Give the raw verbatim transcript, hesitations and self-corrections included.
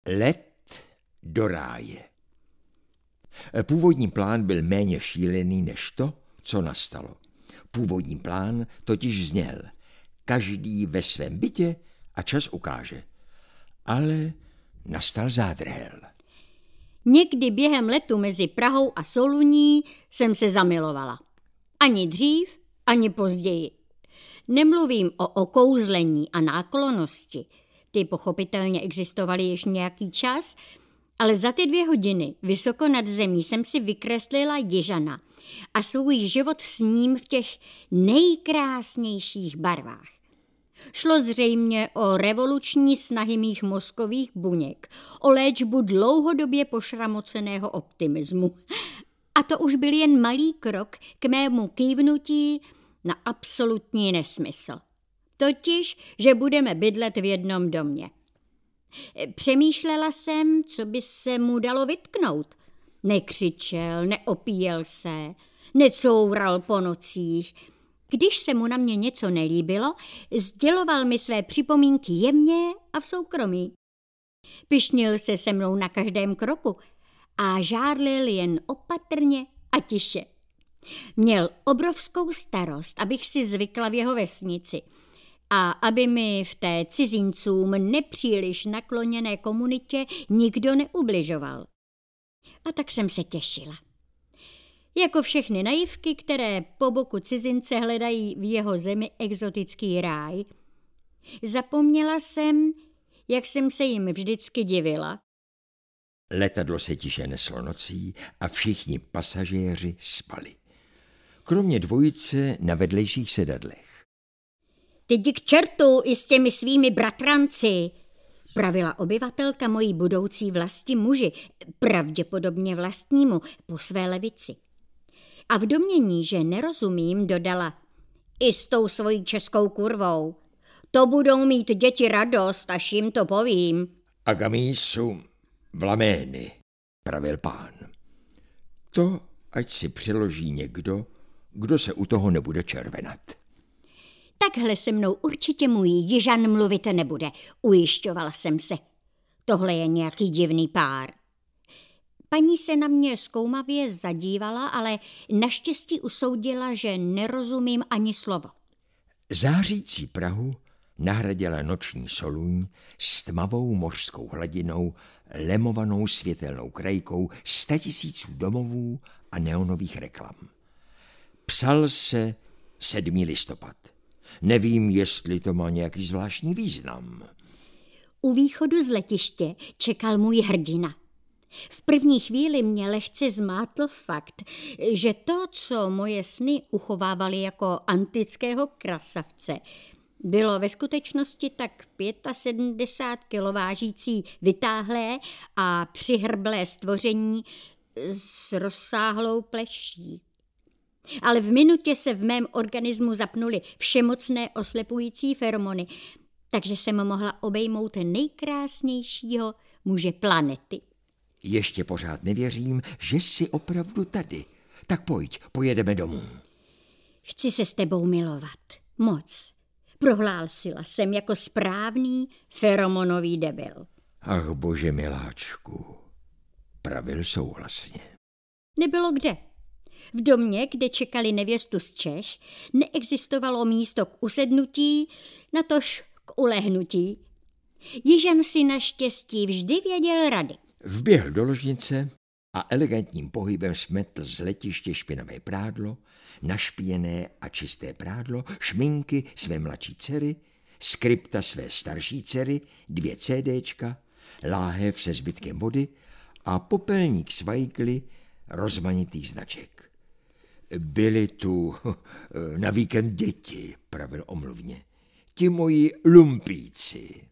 Let do ráje. Původní plán byl méně šílený než to, co nastalo. Původní plán totiž zněl: každý ve svém bytě a čas ukáže. Ale nastal zádrhel. Někdy během letu mezi Prahou a Soluní jsem se zamilovala. Ani dřív, ani později. Nemluvím o okouzlení a náklonnosti. Ty pochopitelně existovaly již nějaký čas, ale za ty dvě hodiny vysoko nad zemí jsem si vykreslila Jižana a svůj život s ním v těch nejkrásnějších barvách. Šlo zřejmě o revoluční snahy mých mozkových buněk, o léčbu dlouhodobě pošramoceného optimismu. A to už byl jen malý krok k mému kývnutí na absolutní nesmysl. Totiž, že budeme bydlet v jednom domě. Přemýšlela jsem, co by se mu dalo vytknout. Nekřičel, neopíjel se, necoural po nocích. Když se mu na mě něco nelíbilo, sděloval mi své připomínky jemně a v soukromí. Pyšnil se se mnou na každém kroku a žárlil jen opatrně a tiše. Měl obrovskou starost, abych si zvykla v jeho vesnici a aby mi v té cizincům nepříliš nakloněné komunitě nikdo neubližoval. A tak jsem se těšila. Jako všechny naivky, které po boku cizince hledají v jeho zemi exotický ráj. Zapomněla jsem, jak jsem se jim vždycky divila. Letadlo se tiše neslo nocí a všichni pasažéři spali. Kromě dvojice na vedlejších sedadlech. Ty jdi k čertu i s těmi svými bratranci, pravila obyvatelka mojí budoucí vlasti muži, pravděpodobně vlastnímu, po své levici. A v domnění, že nerozumím, dodala: i s tou svojí českou kurvou. To budou mít děti radost, až jim to povím. Agamísu vlamény, pravil pán. To ať si přiloží někdo, kdo se u toho nebude červenat. Takhle se mnou určitě můj Jižan mluvit nebude, ujišťovala jsem se. Tohle je nějaký divný pár. Paní se na mě zkoumavě zadívala, ale naštěstí usoudila, že nerozumím ani slovo. Zářící Prahu nahradila noční Soluň s tmavou mořskou hladinou, lemovanou světelnou krajkou statisíců domovů a neonových reklam. Psal se sedmý listopad. Nevím, jestli to má nějaký zvláštní význam. U východu z letiště čekal můj hrdina. V první chvíli mě lehce zmátl fakt, že to, co moje sny uchovávaly jako antického krasavce, bylo ve skutečnosti tak sedmdesát pět kilo vážící vytáhlé a přihrblé stvoření s rozsáhlou pleší. Ale v minutě se v mém organismu zapnuly všemocné oslepující feromony, takže jsem mohla obejmout nejkrásnějšího muže planety. Ještě pořád nevěřím, že jsi opravdu tady. Tak pojď, pojedeme domů. Chci se s tebou milovat. Moc. Prohlásila jsem jako správný feromonový debil. Ach bože miláčku, pravil souhlasně. Nebylo kde. V domě, kde čekali nevěstu z Čech, neexistovalo místo k usednutí, natož k ulehnutí. Jižan si naštěstí vždy věděl rady. Vběhl do ložnice a elegantním pohybem smetl z letiště špinavé prádlo, našpíjené a čisté prádlo, šminky své mladší dcery, skripta své starší dcery, dvě cédéčka, láhev se zbytkem vody a popelník s vajgly rozmanitých značek. Byli tu na víkend děti, pravil omluvně. Ti moji lumpíci.